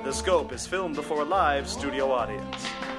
The Scope is filmed before a live studio audience.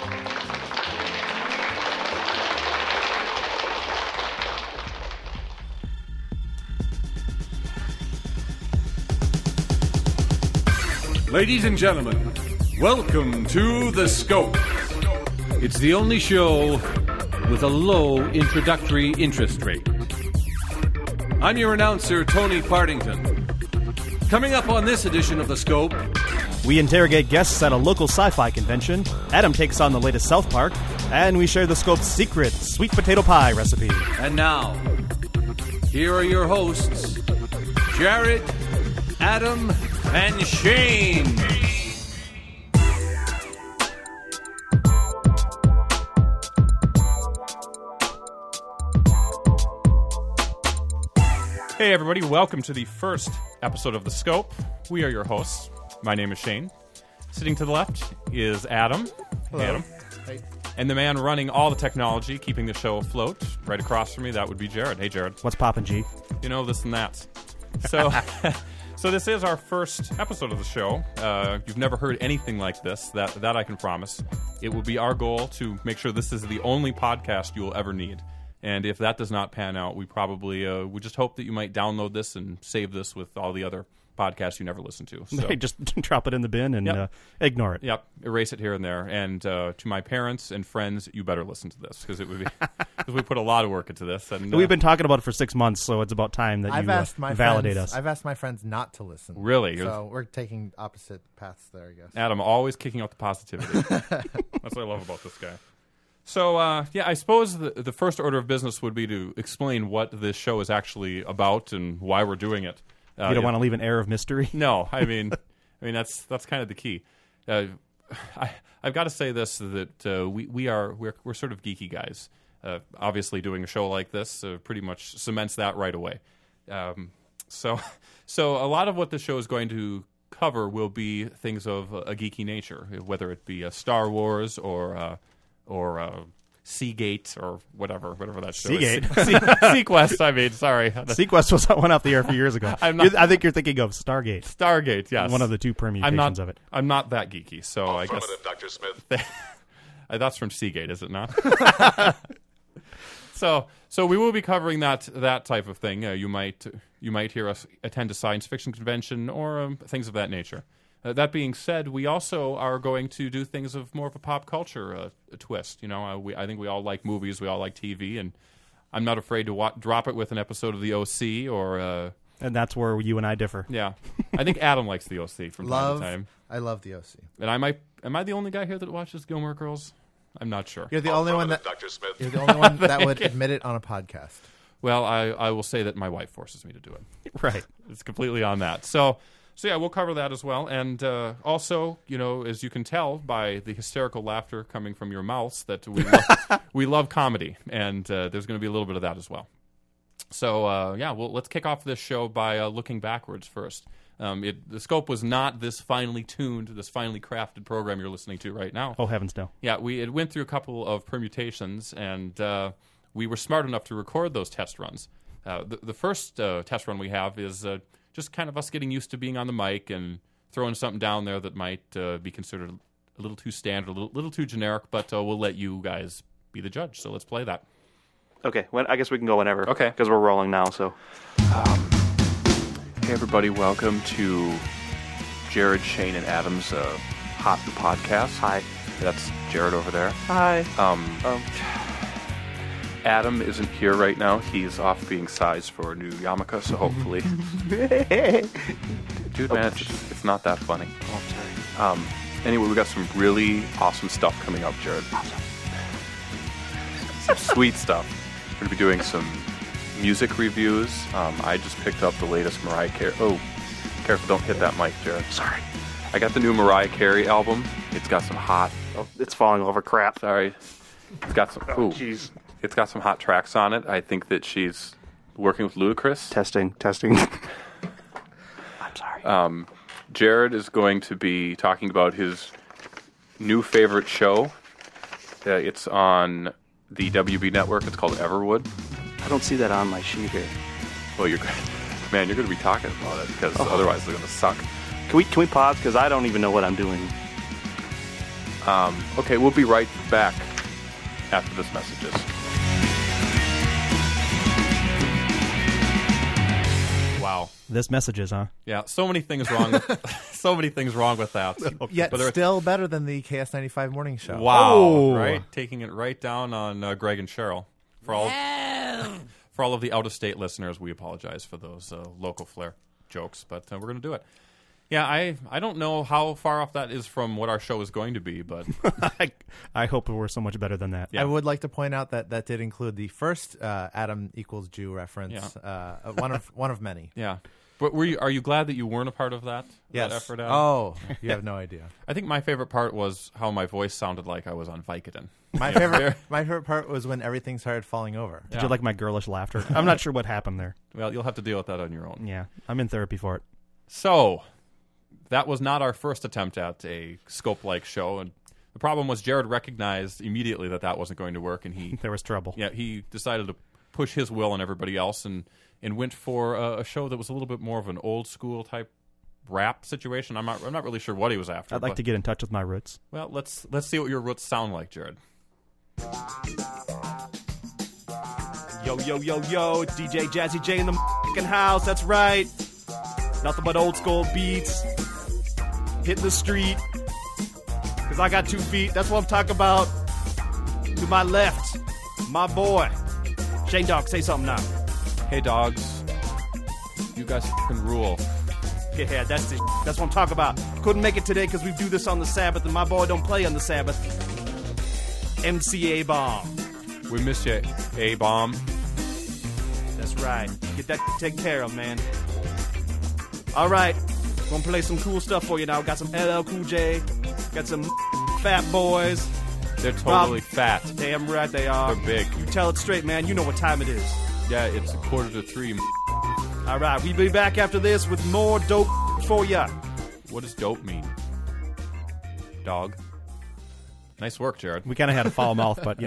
Ladies and gentlemen, welcome to The Scope. It's the only show with a low introductory interest rate. I'm your announcer, Tony Partington. Coming up on this edition of The Scope, we interrogate guests at a local sci-fi convention, Adam takes on the latest South Park, and we share the Scope's secret sweet potato pie recipe. And now, here are your hosts, Jared, Adam, and Shane. Hey everybody, welcome to the first episode of The Scope. We are your hosts. My name is Shane. Sitting to the left is Adam. Hello. Hey, Adam. Hey. And the man running all the technology, keeping the show afloat, right across from me, that would be Jared. Hey Jared. What's poppin', G? You know, this and that. So, so this is our first episode of the show. You've never heard anything like this, that I can promise. It will be our goal to make sure this is the only podcast you will ever need. And if that does not pan out, we probably we just hope that you might download this and save this with all the other podcasts you never listen to. So just drop it in the bin and Yep. Ignore it. Yep, erase it here and there. And to my parents and friends, you better listen to this because it would be because we put a lot of work into this. And We've been talking about it for 6 months, so it's about time that you validate friends, us. I've asked my friends not to listen. Really? So we're taking opposite paths there, I guess. Adam, always kicking out the positivity. That's what I love about this guy. So, I suppose the first order of business would be to explain what this show is actually about and why we're doing it. You don't want to leave an air of mystery? No, I mean that's kind of the key. I've got to say this that we're sort of geeky guys. Obviously, doing a show like this pretty much cements that right away. So a lot of what the show is going to cover will be things of a geeky nature, whether it be Star Wars or Seagate or whatever that show Seagate? is. Sequest, I mean, sorry. Sequest was one off the air a few years ago. I think you're thinking of Stargate. Stargate, yes. One of the two permutations of it. I'm not that geeky, so I guess... Dr. Smith. That's from Seagate, is it not? So we will be covering that type of thing. You might hear us attend a science fiction convention or things of that nature. That being said, we also are going to do things of more of a pop culture twist. You know, I think we all like movies, we all like TV, and I'm not afraid to drop it with an episode of The OC or... and that's where you and I differ. Yeah. I think Adam likes The OC from time to time. I love The OC. And am I the only guy here that watches Gilmore Girls? I'm not sure. You're the only one that... Dr. Smith. You're the only one that would admit it on a podcast. Well, I will say that my wife forces me to do it. Right. It's completely on that. So yeah, we'll cover that as well. And also, you know, as you can tell by the hysterical laughter coming from your mouths, that we love comedy. And there's going to be a little bit of that as well. So, let's kick off this show by looking backwards first. The Scope was not this finely tuned, this finely crafted program you're listening to right now. Oh, heavens no. Yeah, it went through a couple of permutations, and we were smart enough to record those test runs. The first test run we have is just kind of us getting used to being on the mic and throwing something down there that might be considered a little too standard, a little too generic, but we'll let you guys be the judge. So let's play that. Okay, I guess we can go whenever. Okay. Because we're rolling now, so. Hey everybody, welcome to Jared, Shane, and Adam's Hot the Podcast. Hi. That's Jared over there. Hi. Adam isn't here right now. He's off being sized for a new yarmulke, so hopefully... Dude, man, it's not that funny. Oh, sorry. Anyway, we got some really awesome stuff coming up, Jared. Awesome. Some sweet stuff. We're going to be doing some music reviews. I just picked up the latest Mariah Carey. Oh, careful, don't hit that mic, Jared. Sorry. I got the new Mariah Carey album. It's got some hot... Oh, it's falling over. Crap. Sorry. It's got some... Oh, jeez. It's got some hot tracks on it. I think that she's working with Ludacris. Testing. I'm sorry. Jared is going to be talking about his new favorite show. It's on the WB network. It's called Everwood. I don't see that on my sheet here. Well, you're going to be talking about it because otherwise they're going to suck. Can we pause? Because I don't even know what I'm doing. Okay, we'll be right back after this messages. Wow. This messages, huh? Yeah, so many things wrong. So many things wrong with that. Yet But there- still better than the KS95 morning show. Wow. Oh. Right? Taking it right down on Greg and Cheryl. For all of the out-of-state listeners, we apologize for those local flair jokes, but we're going to do it. Yeah, I don't know how far off that is from what our show is going to be, but I hope we're so much better than that. Yeah. I would like to point out that that did include the first Adam equals Jew reference, one of many. yeah. But are you glad that you weren't a part of that? Yes. That effort, Adam? Oh, you have no idea. I think my favorite part was how my voice sounded like I was on Vicodin. My favorite part was when everything started falling over. Did you like my girlish laughter? I'm not sure what happened there. Well, you'll have to deal with that on your own. Yeah, I'm in therapy for it. So, that was not our first attempt at a scope-like show, and the problem was Jared recognized immediately that wasn't going to work, and There was trouble. he decided to push his will on everybody else and went for a show that was a little bit more of an old-school type rap situation. I'm not really sure what he was after. I'd like but- to get in touch with my roots. Well, let's see what your roots sound like, Jared. Yo, yo, yo, yo, it's DJ Jazzy J in the f***ing house, that's right. Nothing but old school beats. Hitting the street. Because I got 2 feet, that's what I'm talking about. To my left, my boy. Shane Dog, say something now. Hey, dogs. You guys can rule. Yeah, that's what I'm talking about. Couldn't make it today because we do this on the Sabbath, and my boy don't play on the Sabbath. MCA Bomb. We miss you, A-Bomb. That's right. Get that taken care of, man. All right. Gonna play some cool stuff for you now. Got some LL Cool J. Got some Fat Boys. They're totally fat. Damn right they are. They're big. You tell it straight, man. You know what time it is. Yeah, it's 2:45. All right. We'll be back after this with more dope for ya. What does dope mean? Dog. Nice work, Jared. We kind of had a foul mouth, but,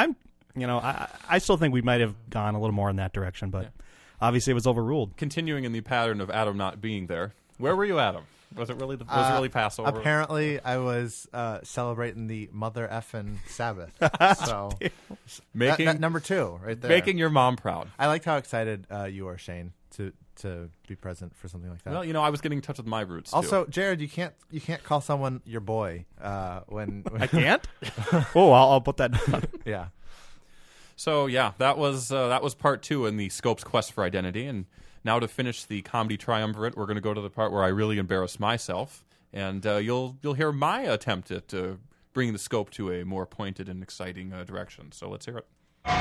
I still think we might have gone a little more in that direction, but obviously it was overruled. Continuing in the pattern of Adam not being there. Where were you, Adam? Was it really Passover? Apparently, I was celebrating the mother effing Sabbath. So Making number 2 right there. making your mom proud. I liked how excited you are, Shane, to be present for something like that. Well, I was getting in touch with my roots. Also, too. Jared, you can't call someone your boy when I can't? Oh, I'll put that down. yeah. So yeah, that was part 2 in the Scope's quest for identity, and now to finish the comedy triumvirate, we're going to go to the part where I really embarrass myself, and you'll hear my attempt at bringing the Scope to a more pointed and exciting direction. So let's hear it.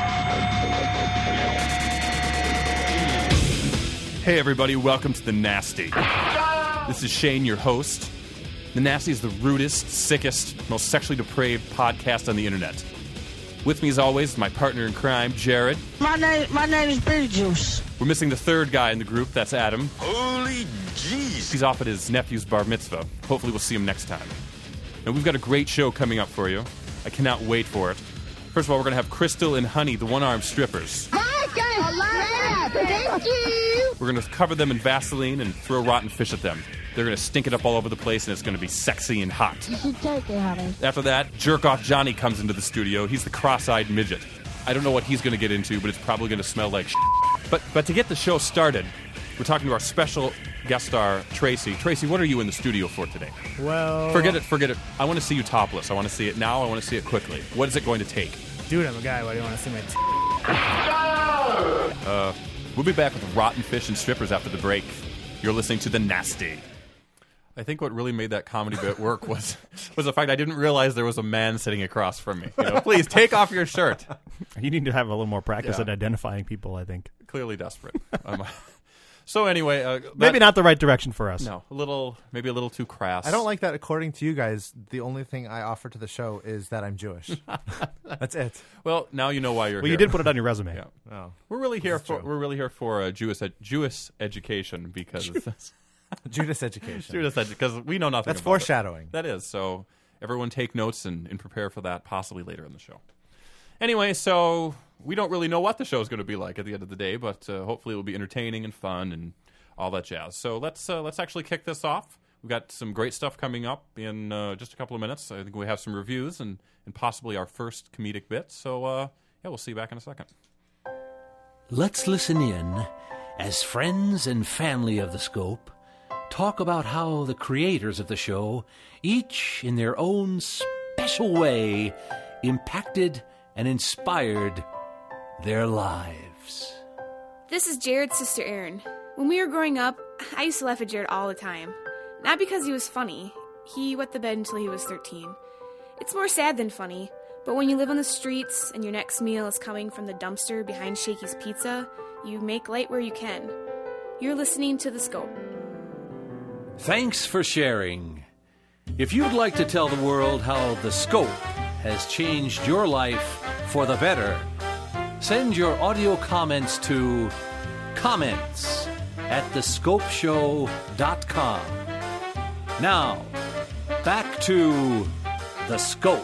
Hey everybody, welcome to The Nasty. This is Shane, your host. The Nasty is the rudest, sickest, most sexually depraved podcast on the internet. With me as always, my partner in crime, Jared. My name is Beetlejuice. We're missing the third guy in the group, that's Adam. Holy jeez. He's off at his nephew's bar mitzvah. Hopefully we'll see him next time. Now we've got a great show coming up for you. I cannot wait for it. First of all, we're going to have Crystal and Honey, the one-armed strippers. Thank you. We're going to cover them in Vaseline and throw rotten fish at them. They're going to stink it up all over the place, and it's going to be sexy and hot. You should take it, honey. After that, Jerk-Off Johnny comes into the studio. He's the cross-eyed midget. I don't know what he's going to get into, but it's probably going to smell like shit. But to get the show started, we're talking to our special guest star, Tracy. Tracy, what are you in the studio for today? Well, Forget it. I want to see you topless. I want to see it now. I want to see it quickly. What is it going to take? dude, I'm a guy. Why do you want to see my We'll be back with rotten fish and strippers after the break. You're listening to The Nasty. I think what really made that comedy bit work was the fact I didn't realize there was a man sitting across from me. Please take off your shirt. You need to have a little more practice Yeah. at identifying people, I think. Clearly desperate. So anyway, Maybe not the right direction for us. No, maybe a little too crass. I don't like that. According to you guys, the only thing I offer to the show is that I'm Jewish. That's it. Well, now you know why you're Well, here. you did put it on your resume. Yeah. Oh, We're really here for true. Jewish education because Judas education. because we know nothing. That's about it. foreshadowing. That is. So everyone take notes and prepare for that possibly later in the show. Anyway, so we don't really know what the show is going to be like at the end of the day, but hopefully it will be entertaining and fun and all that jazz. So let's actually kick this off we've got some great stuff coming up in just a couple of minutes. I think we have some reviews and possibly our first comedic bit. So, we'll see you back in a second. Let's listen in as friends and family of the Scope talk about how the creators of the show, each in their own special way, impacted and inspired their lives. This is Jared's sister Erin. When we were growing up, I used to laugh at Jared all the time. Not because he was funny. He wet the bed until he was 13. It's more sad than funny, but when you live on the streets and your next meal is coming from the dumpster behind Shakey's Pizza, you make light where you can. You're listening to The Scope. Thanks for sharing. If you'd like to tell the world how The Scope has changed your life for the better, send your audio comments to comments@thescopeshow.com. Now, back to The Scope.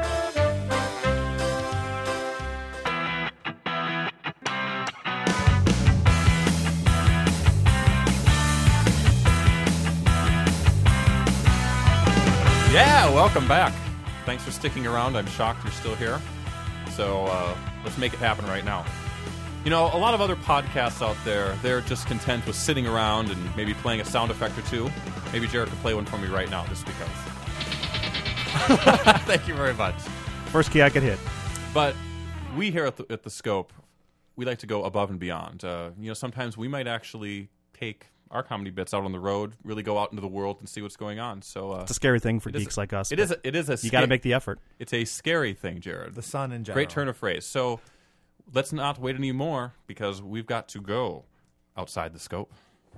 Yeah, welcome back. Thanks for sticking around. I'm shocked you're still here. So let's make it happen right now. You know, a lot of other podcasts out there, they're just content with sitting around and maybe playing a sound effect or two. Maybe Jared could play one for me right now, just because. Thank you very much. First key I could hit. But we here at the Scope, we like to go above and beyond. Sometimes we might actually take our comedy bits out on the road, really go out into the world and see what's going on. So it's a scary thing for geeks like us. It is. You got to make the effort. It's a scary thing, Jared. The sun in general. Great turn of phrase. So let's not wait anymore because we've got to go outside the Scope.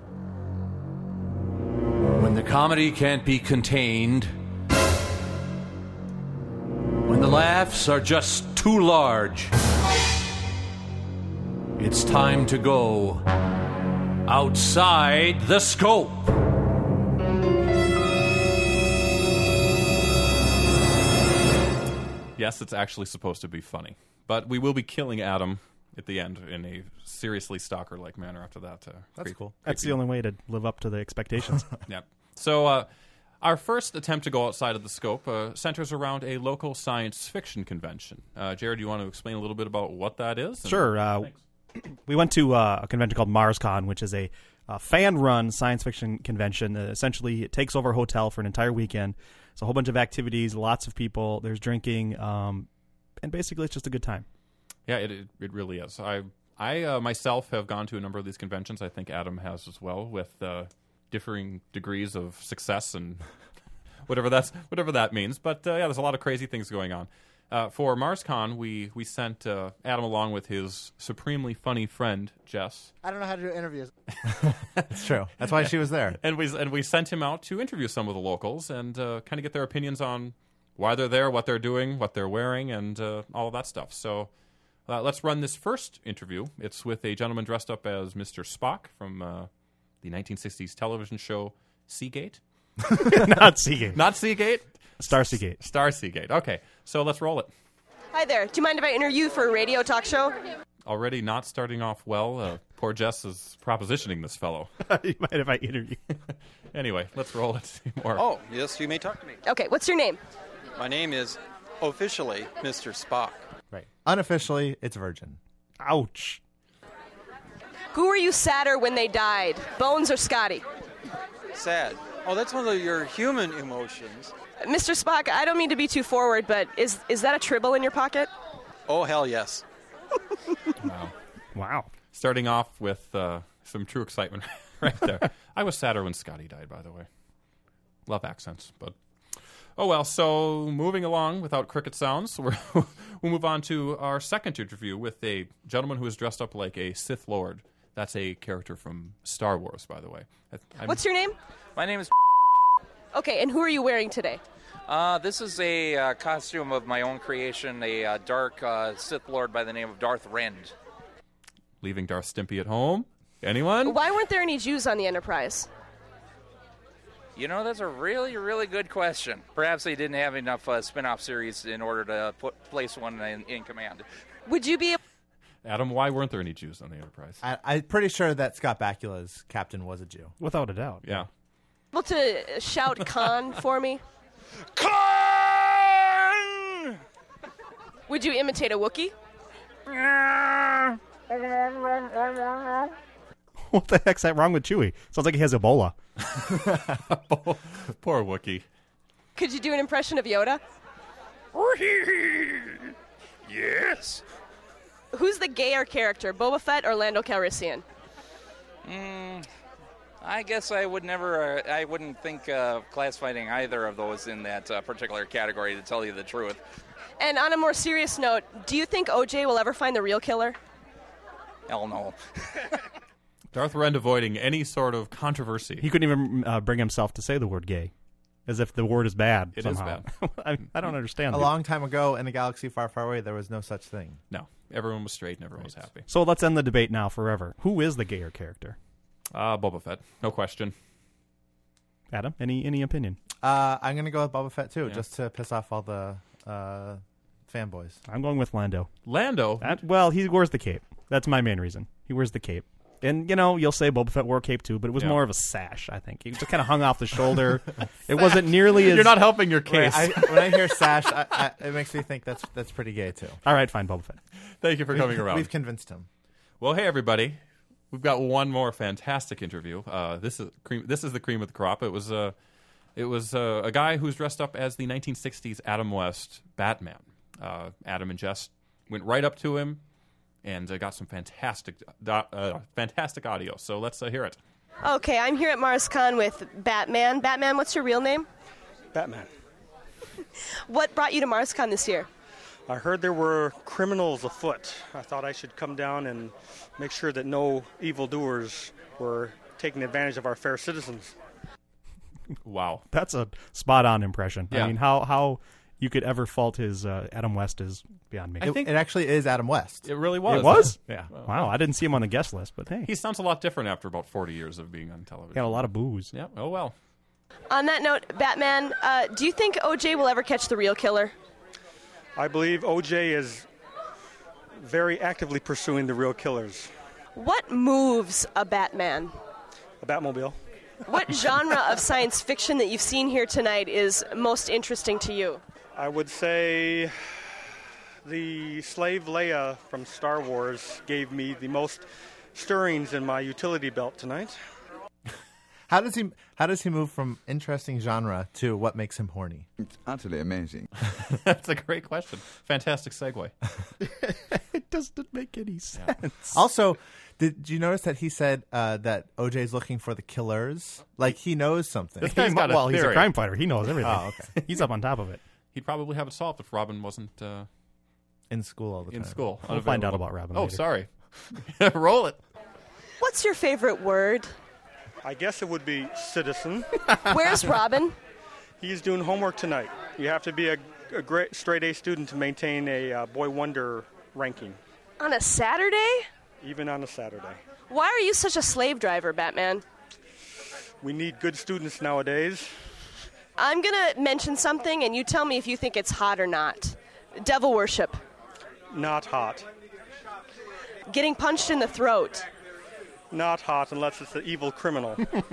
When the comedy can't be contained, when the laughs are just too large, it's time to go outside the Scope. Yes, it's actually supposed to be funny. But we will be killing Adam at the end in a seriously stalker-like manner after that. That's cool. That's the only way to live up to the expectations. Yeah. So our first attempt to go outside of the Scope centers around a local science fiction convention. Jared, do you want to explain a little bit about what that is? Sure. We went to a convention called MarsCon, which is a fan-run science fiction convention. Essentially, it takes over a hotel for an entire weekend. It's a whole bunch of activities, lots of people. There's drinking, and basically it's just a good time. Yeah, it really is. I myself have gone to a number of these conventions. I think Adam has as well, with differing degrees of success and whatever that means. But there's a lot of crazy things going on. For MarsCon, we sent Adam along with his supremely funny friend Jess. I don't know how to do interviews. It's true. That's why she was there. And we sent him out to interview some of the locals and kind of get their opinions on why they're there, what they're doing, what they're wearing, and all of that stuff. So let's run this first interview. It's with a gentleman dressed up as Mr. Spock from the 1960s television show Seagate. Not Seagate. Not Seagate? Star Seagate. Star Seagate. Okay, so let's roll it. Hi there. Do you mind if I interview you for a radio talk show? Already not starting off well. Poor Jess is propositioning this fellow. You mind if I interview? Anyway, let's roll it. See more. Oh, yes, you may talk to me. Okay, what's your name? My name is officially Mr. Spock. Right. Unofficially, it's Virgin. Ouch. Who were you sadder when they died, Bones or Scotty? Sad. Oh, that's one of your human emotions. Mr. Spock, I don't mean to be too forward, but is that a tribble in your pocket? Oh, hell yes. Wow. Starting off with some true excitement right there. I was sadder when Scotty died, by the way. Love accents, but... Oh, well, so moving along without cricket sounds, we'll move on to our second interview with a gentleman who is dressed up like a Sith Lord. That's a character from Star Wars, by the way. What's your name? My name is... Okay, and who are you wearing today? This is a costume of my own creation, a dark Sith Lord by the name of Darth Rend. Leaving Darth Stimpy at home? Anyone? Why weren't there any Jews on the Enterprise? You know, that's a really, really good question. Perhaps they didn't have enough spin-off series in order to place one in command. Would you be... Adam, why weren't there any Jews on the Enterprise? I'm pretty sure that Scott Bakula's captain was a Jew. Without a doubt. Yeah. Able to shout Khan for me? Khan! Would you imitate a Wookiee? What the heck's that wrong with Chewie? Sounds like he has Ebola. Poor Wookiee. Could you do an impression of Yoda? Yes. Who's the gayer character, Boba Fett or Lando Calrissian? I guess I would never. I wouldn't think of classifying either of those in that particular category, to tell you the truth. And on a more serious note, do you think OJ will ever find the real killer? Hell no. Darth Rend avoiding any sort of controversy. He couldn't even bring himself to say the word gay, as if the word is bad. It somehow. is bad. I don't understand. A long time ago, in a galaxy far, far away, there was no such thing. No. Everyone was straight and everyone was happy. So let's end the debate now forever. Who is the gayer character? Boba Fett. No question. Adam, any opinion? I'm going to go with Boba Fett, too, just to piss off all the fanboys. I'm going with Lando. Lando? Well, he wears the cape. That's my main reason. He wears the cape. And, you'll say Boba Fett wore a cape, too, but it was more of a sash, I think. It just kind of hung off the shoulder. It wasn't nearly as... You're not helping your case. When I hear sash, it makes me think that's pretty gay, too. All right, fine, Boba Fett. Thank you for coming around. We've convinced him. Well, hey, everybody. We've got one more fantastic interview. This is the cream of the crop. It was a guy who's dressed up as the 1960s Adam West Batman. Adam and Jess went right up to him and got some fantastic audio. So let's hear it. Okay, I'm here at MarsCon with Batman. Batman, what's your real name? Batman. What brought you to MarsCon this year? I heard there were criminals afoot. I thought I should come down and make sure that no evildoers were taking advantage of our fair citizens. Wow. That's a spot-on impression. Yeah. I mean, how you could ever fault his Adam West is beyond me. I think it actually is Adam West. It really was. It was? Yeah. Wow, I didn't see him on the guest list, but hey. He sounds a lot different after about 40 years of being on television. Got a lot of booze. Yeah, oh well. On that note, Batman, do you think OJ will ever catch the real killer? I believe OJ is very actively pursuing the real killers. What moves a Batman? A Batmobile. What genre of science fiction that you've seen here tonight is most interesting to you? I would say the slave Leia from Star Wars gave me the most stirrings in my utility belt tonight. How does he move from interesting genre to what makes him horny? It's utterly amazing. That's a great question. Fantastic segue. It doesn't make any sense. Also, did you notice that he said that OJ's looking for the killers? Like he knows something. This guy's got a he's a theory. crime fighter. He knows everything. Oh, okay. He's up on top of it. He'd probably have it solved if Robin wasn't in school all the time. In school. We'll find out about Robin Oh, later. sorry. Roll it. What's your favorite word? I guess it would be citizen. Where's Robin? He's doing homework tonight. You have to be a great straight-A student to maintain a Boy Wonder ranking. On a Saturday? Even on a Saturday. Why are you such a slave driver, Batman? We need good students nowadays. I'm going to mention something, and you tell me if you think it's hot or not. Devil worship. Not hot. Getting punched in the throat. Not hot unless it's the evil criminal.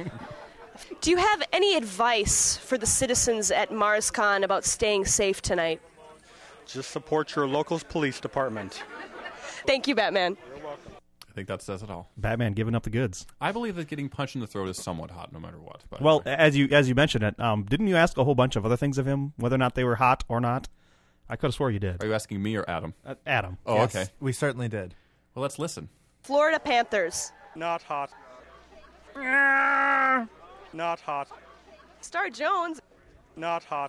Do you have any advice for the citizens at MarsCon about staying safe tonight? Just support your local police department. Thank you, Batman. I think that says it all. Batman giving up the goods. I believe that getting punched in the throat is somewhat hot, no matter what. But Well, as you mentioned it, didn't you ask a whole bunch of other things of him, whether or not they were hot or not? I could have swore you did. Are you asking me or Adam? Adam. Oh, Yes, okay. we certainly did. Well, let's listen. Florida Panthers. Not hot. Not hot. Star Jones. Not hot.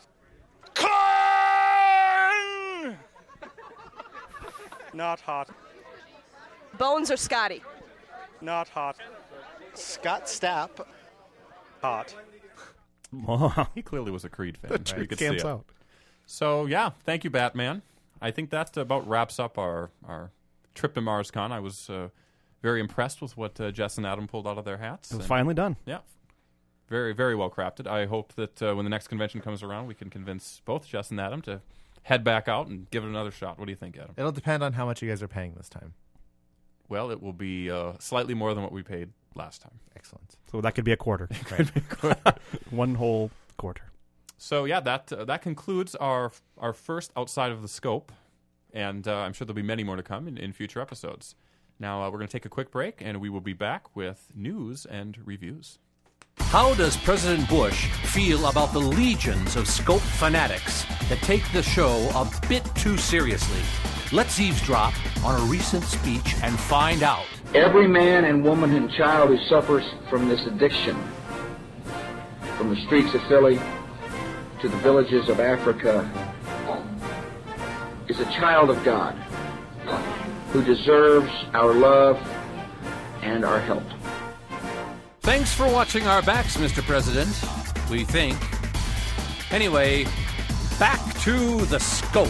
Not hot. Bones or Scotty? Not hot. Scott Stapp. Hot. He clearly was a Creed fan. The tree You could see camps it. out. So, yeah, thank you, Batman. I think that about wraps up our trip to MarsCon. I was very impressed with what Jess and Adam pulled out of their hats. It was finally done. Yeah. Very, very well crafted. I hope that when the next convention comes around, we can convince both Jess and Adam to head back out and give it another shot. What do you think, Adam? It'll depend on how much you guys are paying this time. Well, it will be slightly more than what we paid last time. Excellent. So that could be a quarter. Could be a quarter. One whole quarter. So yeah, that concludes our first Outside of the Scope, and I'm sure there'll be many more to come in future episodes. Now we're going to take a quick break, and we will be back with news and reviews. How does President Bush feel about the legions of Scope fanatics that take the show a bit too seriously? Let's eavesdrop on a recent speech and find out. Every man and woman and child who suffers from this addiction, from the streets of Philly to the villages of Africa, is a child of God who deserves our love and our help. Thanks for watching our backs, Mr. President. We think. Anyway, back to the Scope.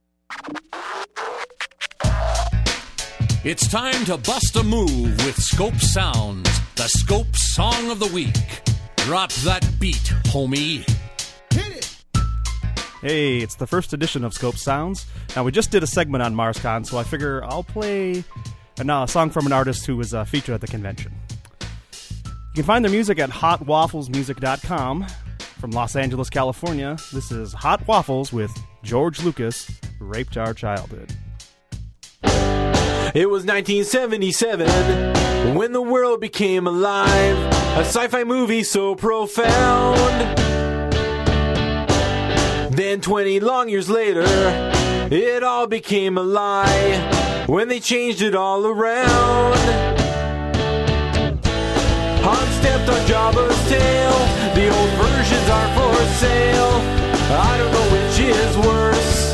It's time to bust a move with Scope Sounds, the Scope Song of the Week. Drop that beat, homie. Hey, it's the first edition of Scope Sounds. Now, we just did a segment on MarsCon, so I figure I'll play a song from an artist who was featured at the convention. You can find their music at hotwafflesmusic.com. From Los Angeles, California, this is Hot Waffles with George Lucas, Raped Our Childhood. It was 1977 when the world became alive. A sci-fi movie so profound. Then 20 long years later, it all became a lie when they changed it all around. Han stepped on Jabba's tail. The old versions are for sale. I don't know which is worse.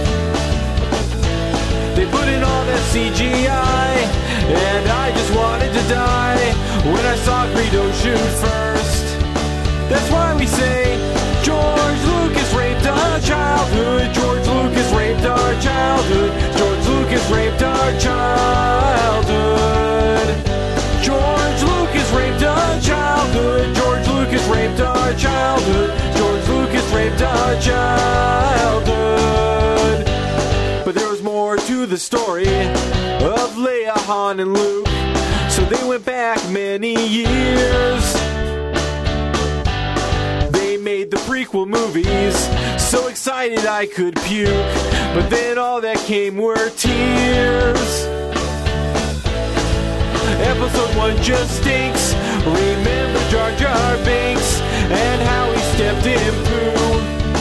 They put in all that CGI, and I just wanted to die when I saw Greedo shoot first. That's why we say George Lucas raped our childhood. George Lucas raped our childhood. George Lucas raped our childhood. George Lucas raped our childhood. George Lucas raped our childhood. George Lucas raped our childhood. But there was more to the story of Leia, Han, and Luke. So they went back many years. They made the prequel movies, so excited I could puke. But then all that came were tears. Episode 1 just stinks. Remember Jar Jar Binks and how he stepped in poo.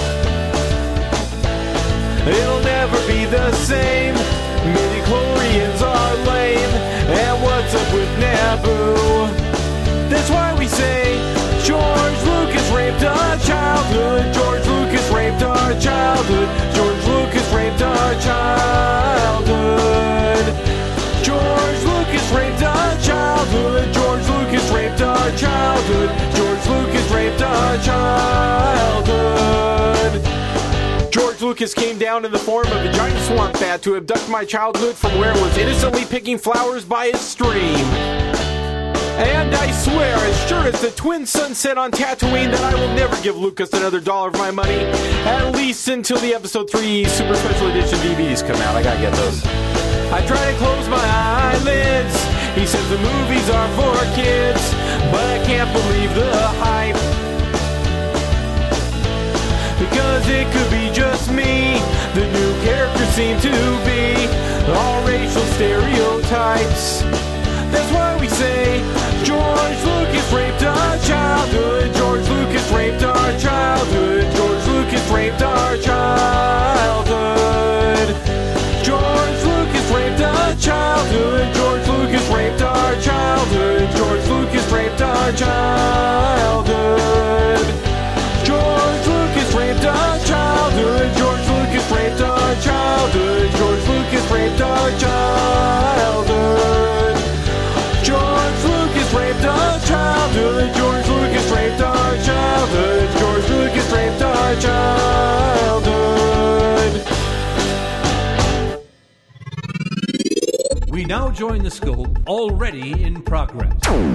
It'll never be the same. Midi-chlorians are lame. And what's up with Naboo? That's why we say George Lucas raped our childhood. George Lucas raped our childhood. George Lucas raped our childhood. George Lucas raped our childhood. George Lucas raped our childhood. George Lucas raped our childhood. George Lucas came down in the form of a giant swamp bat to abduct my childhood from where it was innocently picking flowers by a stream. And I swear, as sure as the twin sun set on Tatooine, that I will never give Lucas another dollar of my money, at least until the Episode 3 Super Special Edition DVDs come out. I gotta get those. I try to close my eyelids. He says the movies are for kids, but I can't believe the hype. Because it could be just me. The new characters seem to be all racial stereotypes. That's why we say George Lucas raped our childhood. George Lucas raped our childhood. George Lucas raped our childhood. George Lucas raped our childhood. George Lucas raped our childhood. George Lucas raped our childhood. George Lucas raped our childhood. George Lucas raped our childhood. George Lucas raped our childhood. George Lucas raped our childhood. George Lucas raped our childhood. George Lucas raped our childhood. We now join the Scope, already in progress.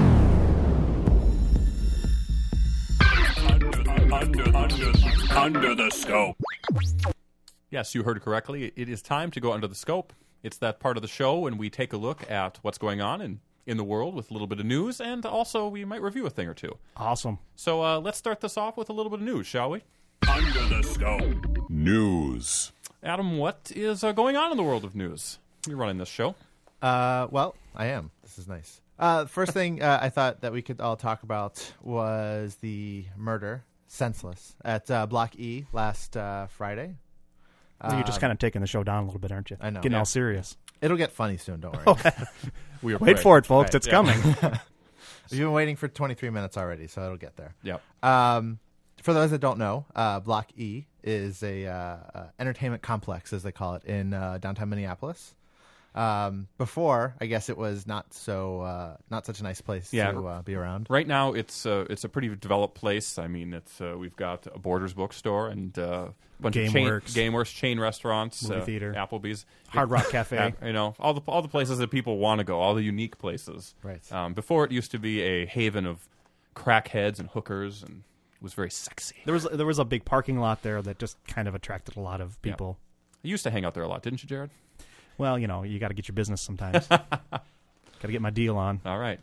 Under the Scope. Yes, you heard correctly. It is time to go under the scope. It's that part of the show when we take a look at what's going on in in the world with a little bit of news, and also we might review a thing or two. Awesome. So let's start this off with a little bit of news, shall we? Under the Scope. News. Adam, what is going on in the world of news? You're running this show. Well, I am. This is nice. First thing I thought that we could all talk about was the murder, senseless, at Block E last Friday. You're just kind of taking the show down a little bit, aren't you? I know. Getting all serious. It'll get funny soon, don't worry. Wait for it, folks. Right. It's coming. You've been waiting for 23 minutes already, so it'll get there. Yep. For those that don't know, Block E is a entertainment complex, as they call it, in downtown Minneapolis. Before, I guess it was not such a nice place to be around. Right now, it's a pretty developed place. I mean, we've got a Borders bookstore and a bunch of GameWorks chain restaurants, movie theater, Applebee's, Hard Rock Cafe. All the places that people want to go, all the unique places. Right. Before, it used to be a haven of crackheads and hookers, and it was very sexy. There was a big parking lot there that just kind of attracted a lot of people. Yeah. You used to hang out there a lot, didn't you, Jared? Well, you got to get your business sometimes. Got to get my deal on. All right.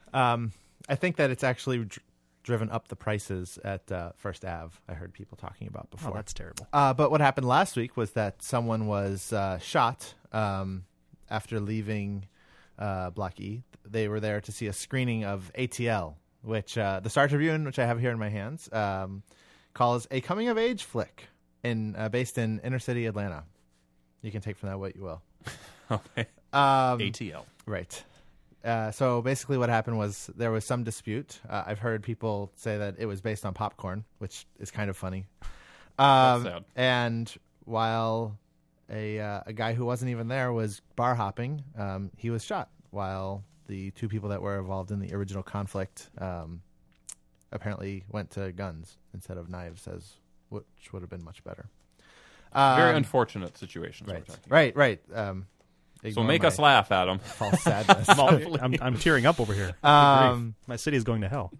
I think that it's actually driven up the prices at First Ave. I heard people talking about before. Oh, that's terrible. But what happened last week was that someone was shot after leaving Block E. They were there to see a screening of ATL, which the Star Tribune, which I have here in my hands, calls a coming-of-age flick based in inner-city Atlanta. You can take from that what you will. Okay. ATL. Right. So basically what happened was there was some dispute. I've heard people say that it was based on popcorn, which is kind of funny. That's sad. And while a guy who wasn't even there was bar hopping, he was shot while the two people that were involved in the original conflict apparently went to guns instead of knives, which would have been much better. Very unfortunate situation. Right. So make us laugh, Adam. False sadness. I'm tearing up over here. My city is going to hell.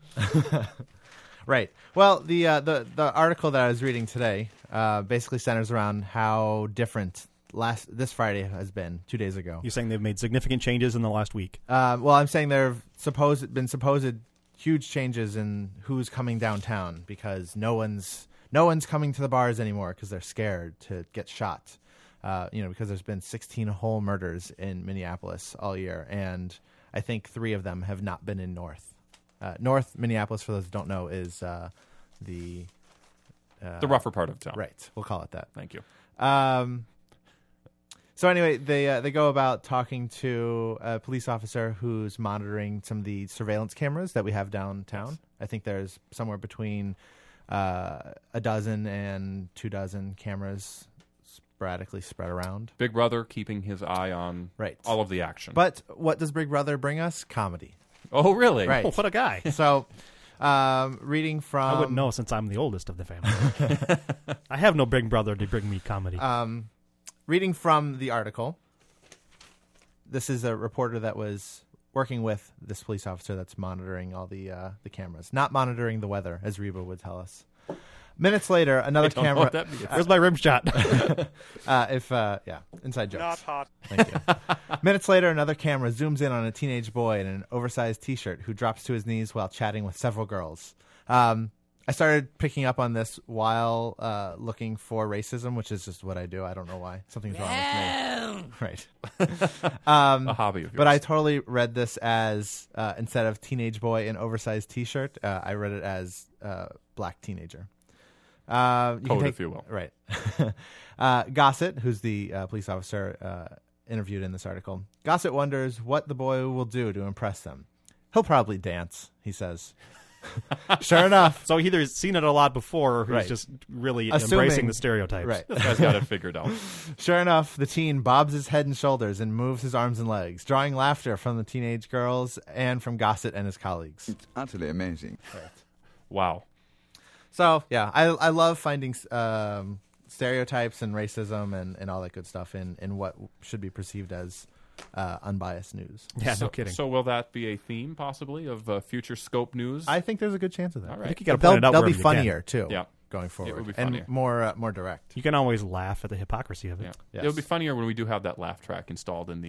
Right. Well, the article that I was reading today basically centers around how different this Friday has been 2 days ago. You're saying they've made significant changes in the last week? Well, I'm saying there have been supposed huge changes in who's coming downtown because no one's coming to the bars anymore because they're scared to get shot. Because there's been 16 whole murders in Minneapolis all year, and I think 3 of them have not been in North. North Minneapolis, for those who don't know, is the rougher part of town. Right, we'll call it that. Thank you. So anyway, they go about talking to a police officer who's monitoring some of the surveillance cameras that we have downtown. I think there's somewhere between a dozen and 24 cameras sporadically spread around. Big Brother keeping his eye on all of the action. But what does Big Brother bring us? Comedy. Oh, really? Right. Oh, what a guy. So, reading from... I wouldn't know since I'm the oldest of the family. I have no Big Brother to bring me comedy. Reading from the article, this is a reporter that was working with this police officer that's monitoring all the cameras. Not monitoring the weather, as Reba would tell us. Minutes later, another camera... Where's my rim shot? Inside jokes. Not hot. Thank you. Minutes later, another camera zooms in on a teenage boy in an oversized T-shirt who drops to his knees while chatting with several girls. I started picking up on this while looking for racism, which is just what I do. I don't know why. Something's wrong with me. Right. A hobby of yours. But I totally read this as, instead of teenage boy in oversized T-shirt, I read it as black teenager. If you will. Right. Gossett, who's the police officer interviewed in this article, Gossett wonders what the boy will do to impress them. He'll probably dance, he says. Sure enough. So either he's seen it a lot before, or he's just really embracing the stereotypes. Right. This guy's got it figured out. Sure enough, the teen bobs his head and shoulders and moves his arms and legs, drawing laughter from the teenage girls and from Gossett and his colleagues. It's utterly amazing. Right. Wow. So, yeah, I love finding stereotypes and racism and all that good stuff in what should be perceived as unbiased news. Yeah, no kidding. So will that be a theme, possibly, of future Scope news? I think there's a good chance of that. All right. I think you got to point it out. They'll be funnier, too, yeah. going forward. It will be funnier. And more direct. You can always laugh at the hypocrisy of it. Yeah. Yes. It'll be funnier when we do have that laugh track installed in the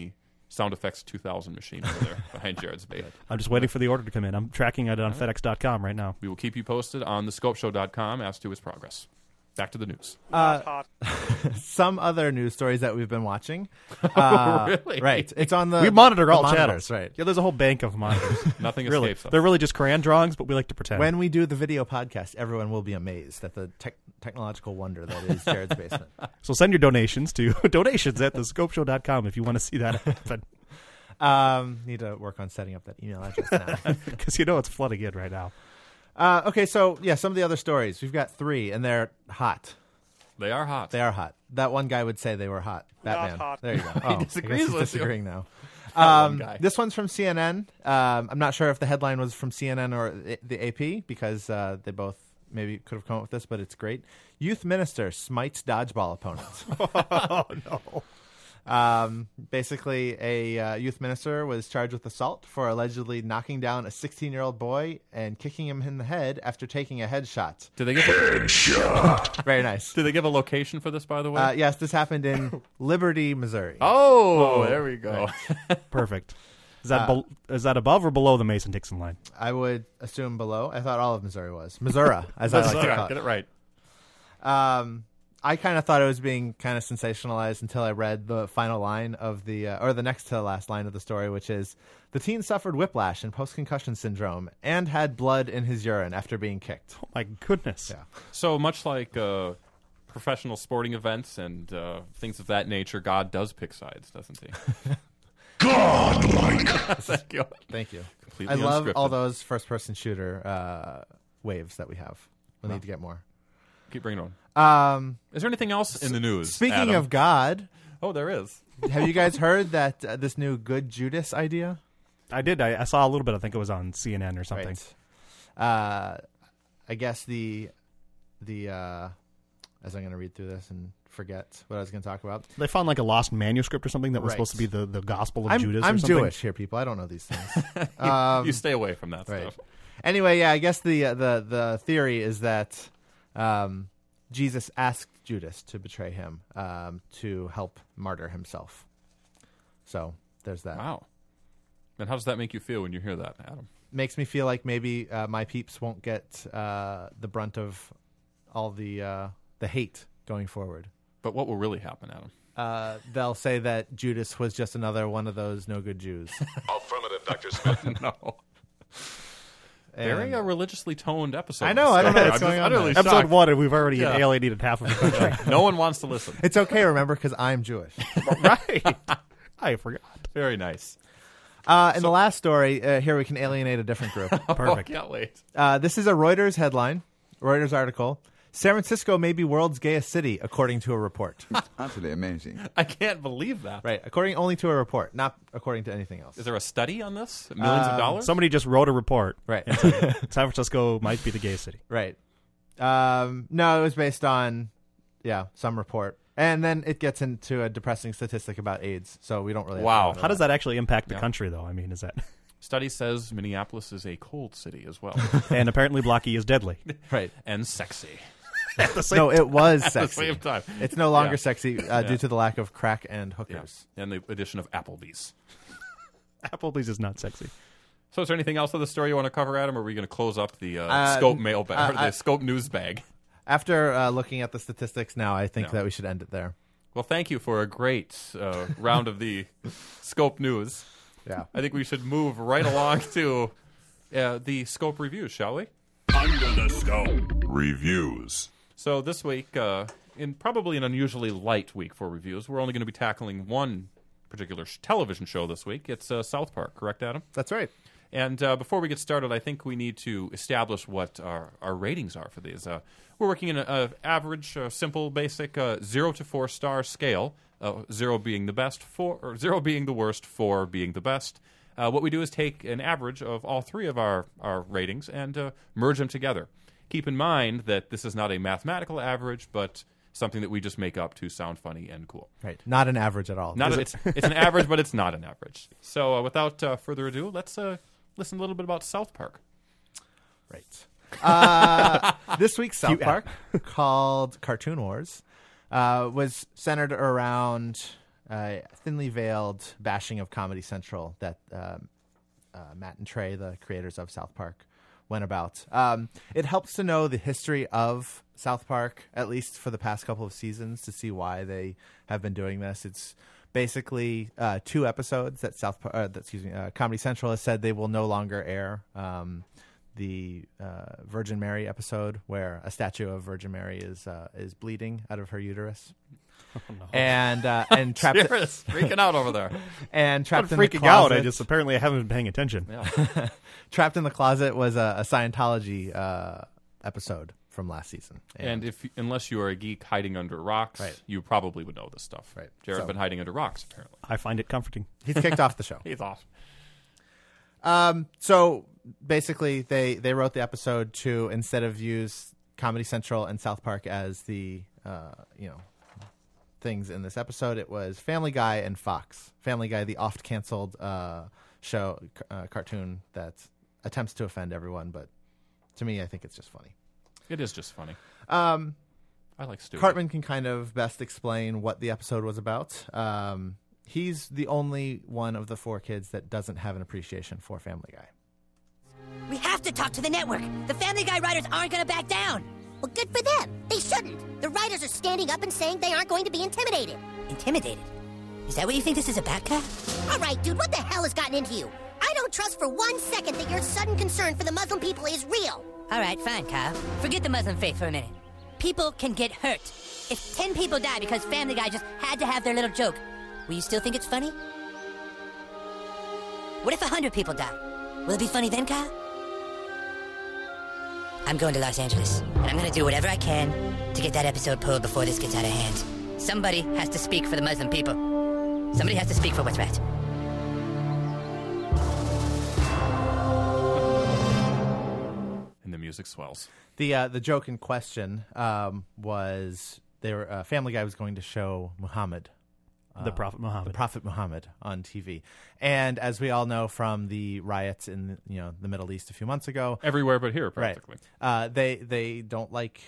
Sound Effects 2000 machine over there behind Jared's bait. I'm just waiting for the order to come in. I'm tracking it on FedEx.com right now. We will keep you posted on thescopeshow.com as to its progress. Back to the news. Some other news stories that we've been watching. Really? Right. It's on the We monitor all monitors, channels. right? Yeah, there's a whole bank of monitors. Nothing really, escapes us. They're really just crayon drawings, but we like to pretend. When we do the video podcast, everyone will be amazed at the technological wonder that is Jared's basement. So send your donations to donations@thescopeshow.com if you want to see that happen. Need to work on setting up that email address now. Because it's flooding in right now. Okay, so some of the other stories. We've got 3, and they're hot. They are hot. They are hot. That one guy would say they were hot. Batman. Not hot. There you go. He disagrees with you. disagreeing now. One guy. This one's from CNN. I'm not sure if the headline was from CNN or the AP because they both maybe could have come up with this, but it's great. Youth minister smites dodgeball opponents. Oh, no. Basically, a youth minister was charged with assault for allegedly knocking down a 16-year-old boy and kicking him in the head after taking a headshot. Did they give Headshot. Very nice. Did they give a location for this, by the way? Yes, this happened in Liberty, Missouri. Oh, there we go. Right. Perfect. Is that above or below the Mason-Dixon line? I would assume below. I thought all of Missouri was. Missouri, as I like to call it. Get it right. I kind of thought it was being kind of sensationalized until I read the final line of or the next to the last line of the story, which is, the teen suffered whiplash and post-concussion syndrome and had blood in his urine after being kicked. Oh, my goodness. Yeah. So much like professional sporting events and things of that nature, God does pick sides, doesn't he? God-like. Thank you. Thank you. Completely I love unscripted. all those first-person shooter waves that we have. We'll need to get more. Keep bringing it on. Um, Is there anything else in the news? Speaking Adam? of God, oh, there is. Have you guys heard that this new Good Judas idea? I did. I saw a little bit. I think it was on CNN or something. Right. I guess the as I'm going to read through this and forget what I was going to talk about. They found like a lost manuscript or something that was supposed to be the Gospel of Judas. I'm or something. Jewish here, people. I don't know these things. You stay away from that right. stuff. Anyway, yeah, I guess the theory is that Jesus asked Judas to betray him to help martyr himself. So there's that. Wow. And how does that make you feel when you hear that, Adam? Makes me feel like maybe my peeps won't get the brunt of all the hate going forward. But what will really happen, Adam? They'll say that Judas was just another one of those no good Jews. Affirmative, Dr. Smith. No. Very religiously toned episode. I know. I don't know what's going on. Utterly Episode shocked. 1, and we've already alienated half of the country. No one wants to listen. It's okay, remember, because I'm Jewish. Right. I forgot. Very nice. In the last story, here we can alienate a different group. Perfect. Can't wait. This is a Reuters headline, Reuters article. San Francisco may be world's gayest city, according to a report. Absolutely amazing. I can't believe that. Right, according only to a report, not according to anything else. Is there a study on this? Millions of dollars? Somebody just wrote a report. Right. And said San Francisco might be the gayest city. Right. No, it was based on, some report. And then it gets into a depressing statistic about AIDS, so we don't really have to How does that actually impact the country, though? I mean, is that... Study says Minneapolis is a cold city as well. And apparently Blocky is deadly. Right. And sexy. No, it was At sexy. the same time. It's no longer Yeah. sexy due to the lack of crack and hookers. Yeah. And the addition of Applebee's. Applebee's is not sexy. So is there anything else of the story you want to cover, Adam, or are we going to close up the Scope mail bag, or the Scope news bag? After looking at the statistics now, I think that we should end it there. Well, thank you for a great round of the Scope news. Yeah. I think we should move right along to the Scope reviews, shall we? Under the Scope. Reviews. So this week, in probably an unusually light week for reviews, we're only going to be tackling one particular television show this week. It's South Park, correct, Adam? That's right. And before we get started, I think we need to establish what our ratings are for these. We're working in an average, simple, basic 0 to 4 star scale. 0 being the best, 0 being the worst, 4 being the best. What we do is take an average of all three of our ratings and merge them together. Keep in mind that this is not a mathematical average, but something that we just make up to sound funny and cool. Right. Not an average at all. It's an average, but it's not an average. So without further ado, let's listen a little bit about South Park. Right. This week's South Park, called Cartoon Wars, was centered around thinly veiled bashing of Comedy Central that Matt and Trey, the creators of South Park, went about. It helps to know the history of South Park, at least for the past couple of seasons, to see why they have been doing this. It's basically 2 episodes that Comedy Central has said they will no longer air. The Virgin Mary episode, where a statue of Virgin Mary is bleeding out of her uterus. Oh, no. And trapped Jared's freaking out over there. And trapped I'm in freaking the closet. out. Apparently I haven't been paying attention. Yeah. Trapped in the Closet was a Scientology episode from last season. And unless you are a geek hiding under rocks, you probably would know this stuff. Right. Jared's been hiding under rocks, apparently. I find it comforting. He's kicked off the show. He's off. So basically, they wrote the episode to, instead of use Comedy Central and South Park as the things in this episode, it was Family Guy and Fox. Family Guy, the oft canceled show cartoon that attempts to offend everyone, but to me, I think it's just funny. It is just funny. I like Stewie. Cartman can kind of best explain what the episode was about. He's the only one of the 4 kids that doesn't have an appreciation for Family Guy. We have to talk to the network. The Family Guy writers aren't going to back down. Well, good for them. They shouldn't. The writers are standing up and saying they aren't going to be intimidated. Intimidated? Is that what you think this is about, Kyle? All right, dude, what the hell has gotten into you? I don't trust for 1 second that your sudden concern for the Muslim people is real. All right, fine, Kyle. Forget the Muslim faith for a minute. People can get hurt. If 10 people die because Family Guy just had to have their little joke, will you still think it's funny? What if 100 people die? Will it be funny then, Kyle? I'm going to Los Angeles, and I'm going to do whatever I can to get that episode pulled before this gets out of hand. Somebody has to speak for the Muslim people. Somebody has to speak for what's right. And the music swells. The joke in question was Family Guy was going to show Muhammad. The Prophet Muhammad. The Prophet Muhammad on TV. And as we all know from the riots in the Middle East a few months ago. Everywhere but here, practically. Right. They don't like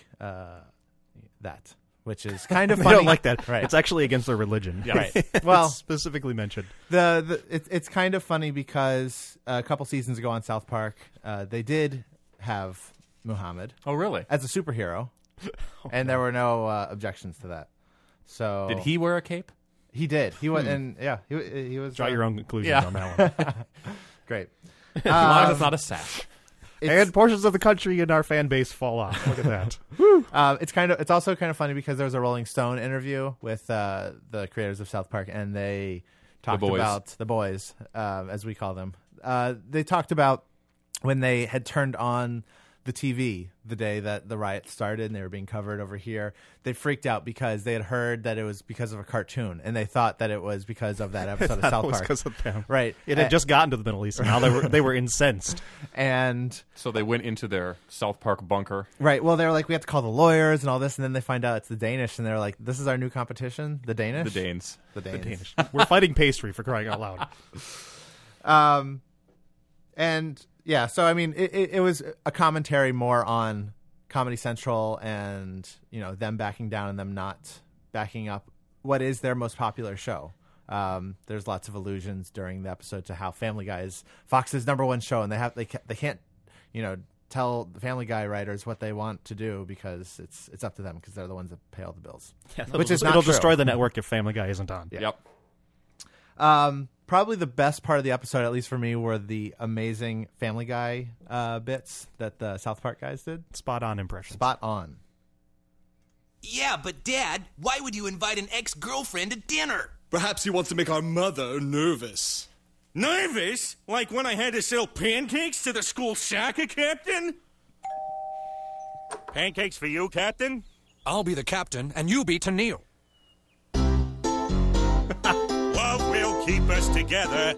that, which is kind of They funny. don't like that. Right. It's actually against their religion. Yeah. Right. Well, it's specifically mentioned. It's kind of funny because a couple seasons ago on South Park, they did have Muhammad. Oh, really? As a superhero. And there were no objections to that. So did he wear a cape? He did. He was, and yeah, he was. Draw your own conclusions on that one. Great. As long as it's not a sash. And portions of the country in our fan base fall off. Look at that. It's also kind of funny because there was a Rolling Stone interview with the creators of South Park, and they talked about the boys, as we call them. They talked about when they had turned on the TV the day that the riots started and they were being covered over here. They freaked out because they had heard that it was because of a cartoon, and they thought that it was because of that episode of South Park. Because of them. Right. It had just gotten to the Middle East, and now they were incensed. And so they went into their South Park bunker. Right. Well, they were like, we have to call the lawyers and all this, and then they find out it's the Danish, and they're like, this is our new competition, the Danish? The Danes. The Danes. We're fighting pastry, for crying out loud. And yeah, so I mean, it was a commentary more on Comedy Central and them backing down and them not backing up what is their most popular show. There's lots of allusions during the episode to how Family Guy is Fox's #1 show, and they can't tell the Family Guy writers what they want to do because it's up to them because they're the ones that pay all the bills. Yeah, which is not it'll true. destroy the network if Family Guy isn't on. Yeah. Yep. Probably the best part of the episode, at least for me, were the amazing Family Guy bits that the South Park guys did. Spot on impressions. Spot on. Yeah, but Dad, why would you invite an ex-girlfriend to dinner? Perhaps he wants to make our mother nervous. Nervous? Like when I had to sell pancakes to the school soccer captain? Pancakes for you, Captain? I'll be the captain, and you be Tennille. Love will keep us together.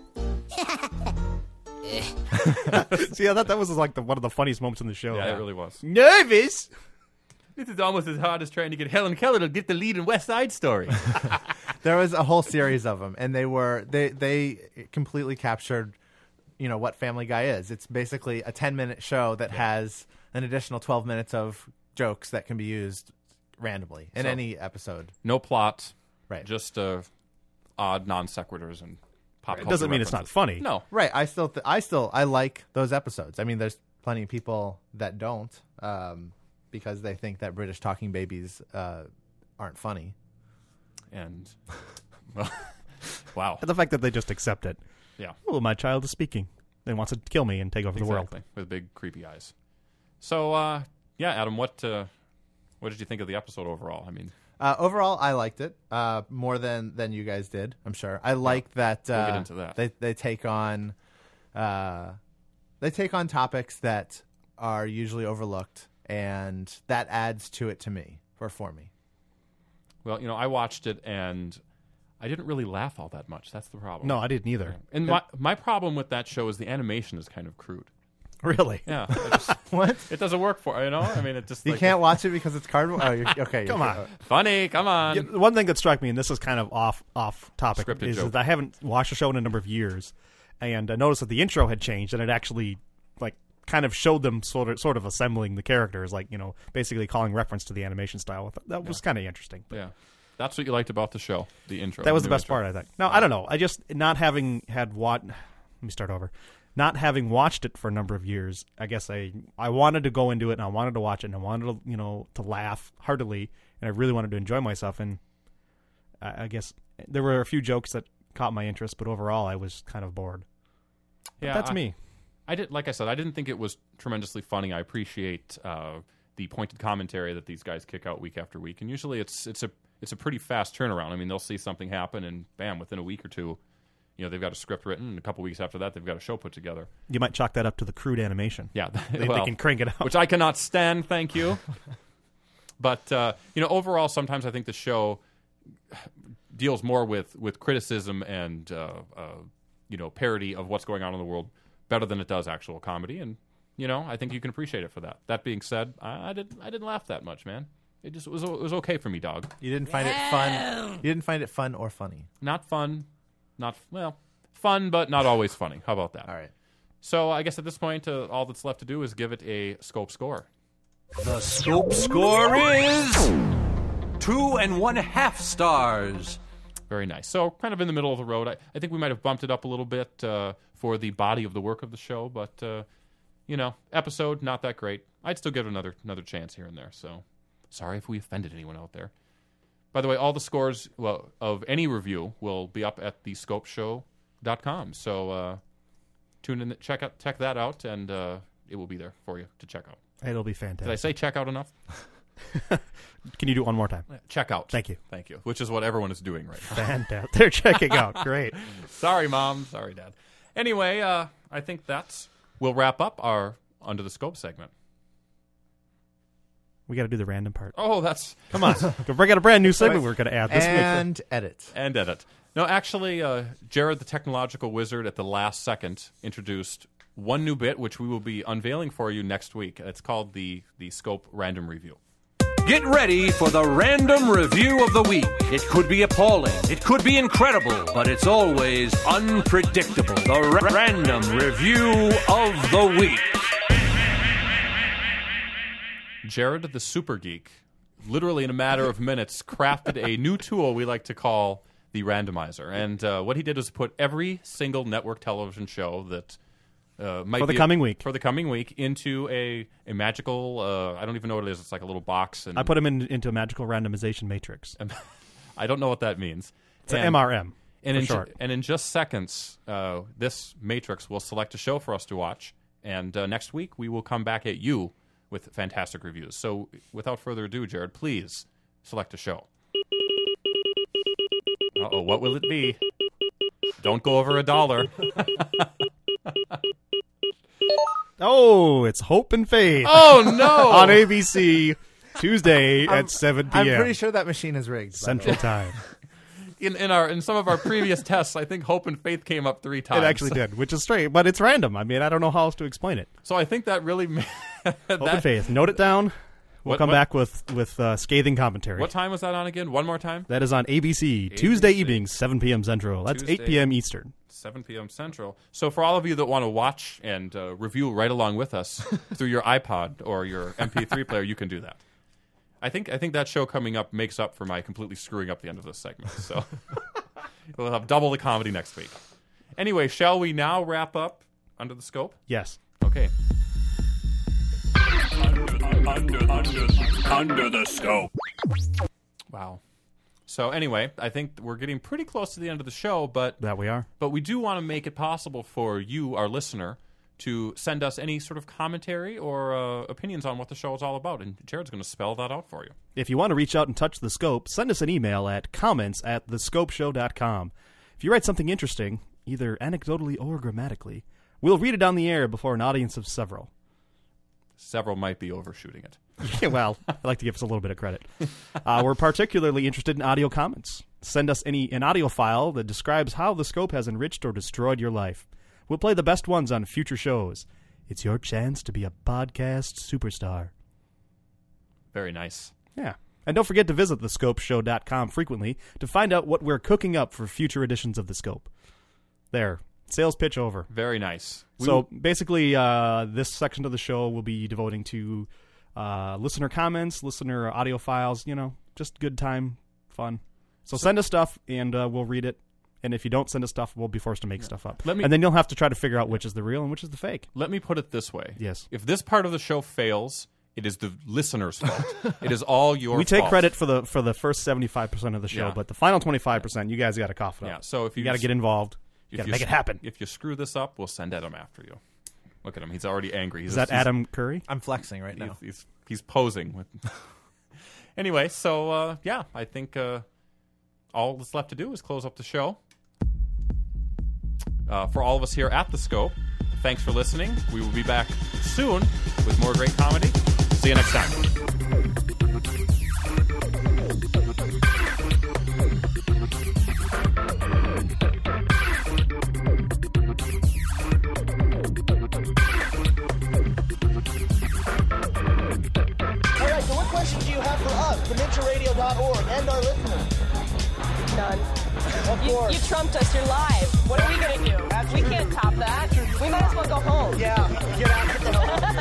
See, I thought that was like one of the funniest moments in the show. Yeah, it really was. Nervous? This is almost as hard as trying to get Helen Keller to get the lead in West Side Story. There was a whole series of them, and they completely captured, what Family Guy is. It's basically a 10-minute show that has an additional 12 minutes of jokes that can be used randomly in any episode. No plot. Right. Just odd non sequiturs and pop. Right. culture Doesn't mean it's references. not funny. No, Right. I like those episodes. I mean, there's plenty of people that don't because they think that British talking babies aren't funny. And well, wow, The fact that they just accept it. yeah, Oh, my child is speaking. They wants to kill me and take over the world. exactly, with big creepy eyes. So yeah, Adam, what did you think of the episode overall? I mean, Overall, I liked it more than you guys did. I'm sure. I like that. We'll get into that. They take on topics that are usually overlooked, and that adds to it for me. well, I watched it and I didn't really laugh all that much. That's the problem. No, I didn't either. And my problem with that show is the animation is kind of crude. Really? Yeah. What? It doesn't work for I mean, it just You can't watch it because it's cardboard. Oh, okay. Come on. Funny, come on. Yeah, one thing that struck me, and this is kind of off topic, Scripted is joke. that I haven't watched the show in a number of years, and I noticed that the intro had changed, and it actually kind of showed them sort of assembling the characters, basically calling reference to the animation style. That was kind of interesting. But Yeah. That's what you liked about the show, the intro. that was the new best intro. part, I think. No, I don't know. I just not having let me start over. Not having watched it for a number of years, I guess I wanted to go into it and I wanted to watch it and I wanted to to laugh heartily and I really wanted to enjoy myself, and I guess there were a few jokes that caught my interest, but overall I was kind of bored. But Yeah, that's me. Like I said, I didn't think it was tremendously funny. I appreciate the pointed commentary that these guys kick out week after week, and usually it's a pretty fast turnaround. I mean, they'll see something happen, and bam, within a week or two, they've got a script written. And a couple weeks after that, they've got a show put together. You might chalk that up to the crude animation. Yeah, they can crank it out, which I cannot stand. Thank you. But overall, sometimes I think the show deals more with criticism and parody of what's going on in the world better than it does actual comedy, and I think you can appreciate it for that. That being said, I didn't laugh that much, man. It was okay for me, dog. You didn't find it fun. You didn't find it fun or funny. Not fun, fun, but not always funny. How about that? All right. So I guess at this point, all that's left to do is give it a scope score. The scope score is 2.5 stars. Very nice. So kind of in the middle of the road. I think we might have bumped it up a little bit for the body of the work of the show, but episode not that great. I'd still give it another chance here and there. So sorry if we offended anyone out there. By the way, all the scores of any review will be up at thescopeshow.com. So tune in, check that out, and it will be there for you to check out. It'll be fantastic. Did I say check out enough? Can you do it one more time? Check out. Thank you. Thank you. Which is what everyone is doing right now. Fantastic. They're checking out. Great. Sorry, Mom. Sorry, Dad. Anyway, I think we'll wrap up our Under the Scope segment. We got to do the random part. Oh, come on. We got a brand new segment we're going to add this and week. edit. No, actually, Jared, the technological wizard, at the last second introduced one new bit, which we will be unveiling for you next week. It's called the Scope Random Review. Get ready for the random review of the week. It could be appalling, it could be incredible, but it's always unpredictable. The random review of the week. Jared, the super geek, literally in a matter of minutes, crafted a new tool we like to call the randomizer. And what he did was put every single network television show that might for the be coming week into a magical, I don't even know what it is. It's like a little box. And I put him into a magical randomization matrix. I don't know what that means. It's an MRM, and short. And in just seconds, this matrix will select a show for us to watch. And next week, we will come back at you with fantastic reviews. So without further ado, Jared, please select a show. Uh-oh, what will it be? Don't go over $1. Oh, it's Hope and Faith. Oh, no! On ABC, Tuesday at 7 p.m. I'm pretty sure that machine is rigged. Central Time. In some of our previous tests, I think Hope and Faith came up 3 times. It actually did, which is straight, but it's random. I mean, I don't know how else to explain it. So I think that really Hope and Faith. Note it down. We'll come back with scathing commentary. What time was that on again? One more time? That is on ABC, Tuesday evenings, 7 p.m. Central. That's 8 p.m. Eastern. 7 p.m. Central. So for all of you that want to watch and review right along with us through your iPod or your MP3 player, you can do that. I think that show coming up makes up for my completely screwing up the end of this segment. So We'll have double the comedy next week. Anyway, shall we now wrap up Under the Scope? Yes. Okay. Under the Scope. Wow. So anyway, I think we're getting pretty close to the end of the show, but that we are. But we do want to make it possible for you, our listener, to send us any sort of commentary or opinions on what the show is all about, and Jared's going to spell that out for you. If you want to reach out and touch the Scope, send us an email at comments@thescopeshow.com. If you write something interesting, either anecdotally or grammatically, we'll read it on the air before an audience of several. Several might be overshooting it. Yeah, well, I like to give us a little bit of credit. We're particularly interested in audio comments. Send us an audio file that describes how the Scope has enriched or destroyed your life. We'll play the best ones on future shows. It's your chance to be a podcast superstar. Very nice. Yeah. And don't forget to visit thescopeshow.com frequently to find out what we're cooking up for future editions of The Scope. There. Sales pitch over. Very nice. So basically, this section of the show will be devoting to listener comments, listener audio files, just good time, fun. So send us stuff, and we'll read it. And if you don't send us stuff, we'll be forced to make stuff up. And then you'll have to try to figure out which is the real and which is the fake. Let me put it this way. Yes. If this part of the show fails, it is the listener's fault. It is all your fault. We take credit for the first 75% of the show, Yeah. but the final 25%, you guys got to cough it up. Yeah, so if you got to get involved. You got to make it happen. If you screw this up, we'll send Adam after you. Look at him. He's already angry. Is that Adam Curry? I'm flexing right now. He's posing. With Anyway, so, I think all that's left to do is close up the show. For all of us here at The Scope, thanks for listening. We will be back soon with more great comedy. See you next time. All right, so what questions do you have for us, theminturadio.org, and our listeners? None. Of course. You trumped us. You're live. What are we going to do? We can't top that. We might as well go home. Yeah, get out. Get the hell out.